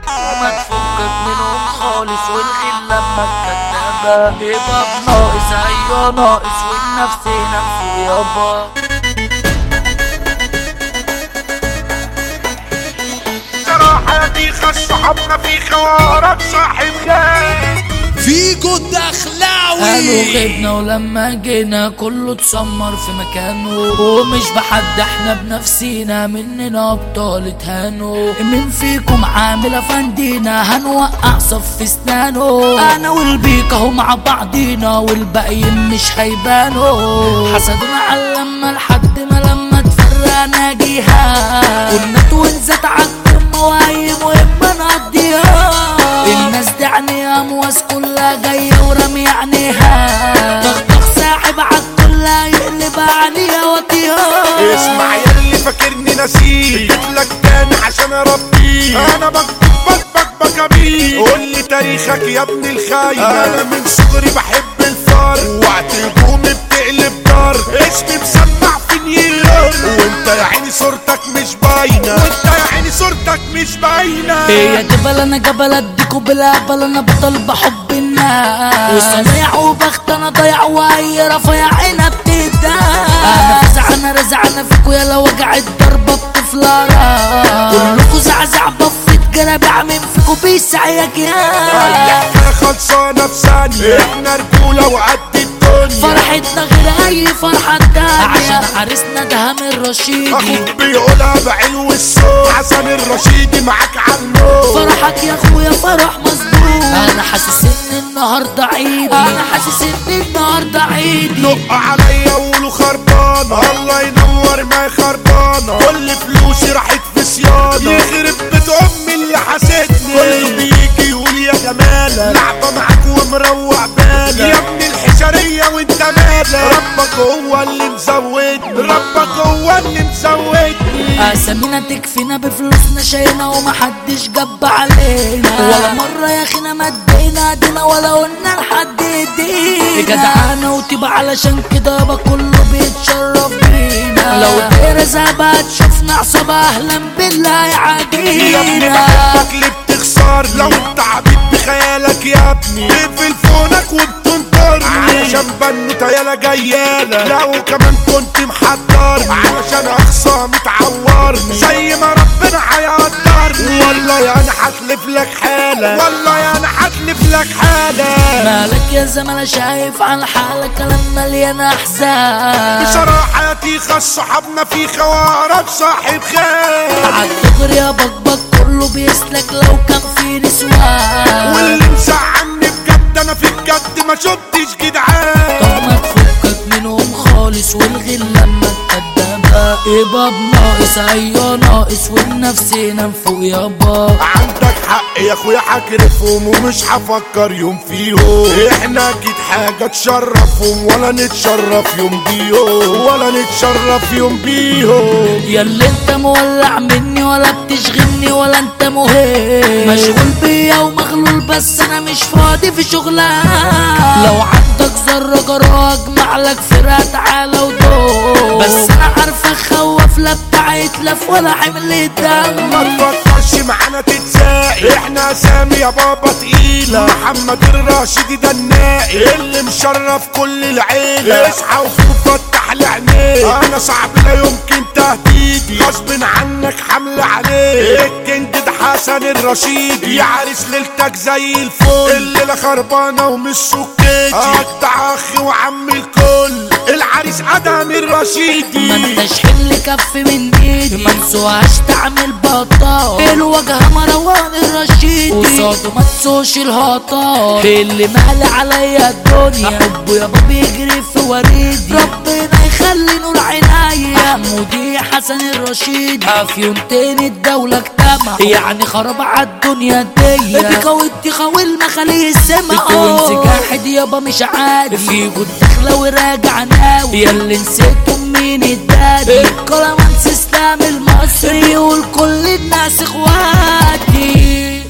وما تفكك منهم خالص والغل لما الكدابة يبقى بناقص ايوه ناقص والنفس نفسه يابا. صراحة دي صحابنا في خوارك صاحب خير فيجو الدخلاوي. قالوا غبنا ولما جينا كله اتسمر في مكانه ومش بحد احنا بنفسينا مننا ابطال اتهانوا. مين فيكم عامل افندينا هنوقع صف في اسنانه. انا والبيك اهو مع بعضينا والباقيين مش هيبانوا. حسدونا على لحد ما لما تفرقنا جيها كنا توينزات عالكم واي مهمة نقضيها. الناس دي عينيها مواس كلها جاية ورمي عينيها. ضغطك ساحب عالكل يقلب عليها وطيها. اسمع ياللي فاكرني نسيت جيتلك تاني عشان اربيك. انا بك بيه قولي تاريخك يا ابن الخاين. انا من صغري بحب الفار وقت هجومي بتقلب دار. اسمي مسمع في نيويورك وانت يا عيني صورتك مش باينه. يا جبل انا جبل اديكوا بالهبل. انا بطل بحب الناس وصنيع وبخت انا ضايع واي رفيع عينها بتهدى. انا رزع انا فيكوا يلا وجع الضربه بتفلارا. كلكوا زعزع بفت جرابع من فيكوا بيسعيك يا خلصانه في ثانيه. احنا رجوله وقد الدنيا فرحتنا غير اي فرحه تانية عشان عريسنا ده من رشيدي. اخوك بيقولها بعلو الصوت حسن الرشيدي معاك عالموت. فرحك يا اخويا فرح مظبوط. انا حاسس ان النهارده عيدي. نق عليا وقولوا خربانه الله ينور ما خربانه. كل فلوسي راحت في صيانه يخرب بيت امي اللي حسيتني. كله بيجي يقول يا جماله لعبه معاك ومروق بالك يا ابن الحشريه وانت مالك. ربك هو اللي مزودني. اسامينا تكفينا بفلوسنا شاينا ومحدش جب علينا. ولا مره يا اخينا مدينا ايدينا ولا قلنا لحد ايدينا. جدعانه وطيبه علشان كده يابا كله بيتشرف بينا. لو دايره زابه تشوفنا عصابه اهلا بالله يعادينا. يا ابني بحبك ليه بتخسر لو انت عبيد بخيالك يا ابني. تقفل فونك وبتنطرني علشان بنوته يالا جيالة. لو كمان كنت محضرني علشان اخصامي تعورني زي ما ربنا هيقدرني. والله انا هحلف لك حالة. مالك يا زملاء شايف عن حالك كلام مليان احزان. بصراحة يا تيخة صحابنا في خوارك صاحب خير. عالدغري يا بكبك كله بيسلك لو كان في نسوان. واللي مزعلني بجد انا في الجد ما شفتش جدعان. طب ما تفكك منهم خالص والغل لما الكدابة يبقى بناقص ايوه ناقص والنفس ننفوق يابا. عندك حق يا اخويا هكرفهم ومش هفكر يوم فيهم. احنا اكيد حاجة تشرفهم ولا نتشرف يوم بيهم. ياللي انت مولع مني ولا بتشغلني ولا انت مهم. مشغول بيا ومغلول بس انا مش فاضي في شغلها. لو عندك ذرة جرى اجمع لك فرقة تعالى ودور. بس انا عارفة خوف لا بتاع يتلف ولا حمل دم. ما تفكرش معانا تتساقي احنا اسامي يا بابا تقيلة. محمد الراشدي ده النائي اللي مشرف كل العيلة. اصحى وفوق فتح لعينيك انا صعب لا يمكن تهديدي. غصب عنك حمل عليك الكينج ده حسن الرشيدي. يا عريس ليلتك زي الفل الليلة خربانة ومش سكتي. اجدع اخي وعم الكل العريس ادم الرشيدي. ما انتش حمل كف من ايدي ما نسوهاش تعمل بطال. الوجه مروان الرشيدي قصاده ما تسوش الهطال. اللي مالي عليا الدنيا حبه يابا بيجري في وريدي. ربنا يخلي نور عينيا مودي حسن الرشيدي. افيونتين الدولة اجتمع يعني خرب عالدنيا دي. بكويتي خويل مخالي السما وانسجاحد يابا مش عادي. في جود داخله وراجع ناوي ياللي نسيتم مين الدادي. الكلامانس اسلام المصري والكل الناس اخواتي.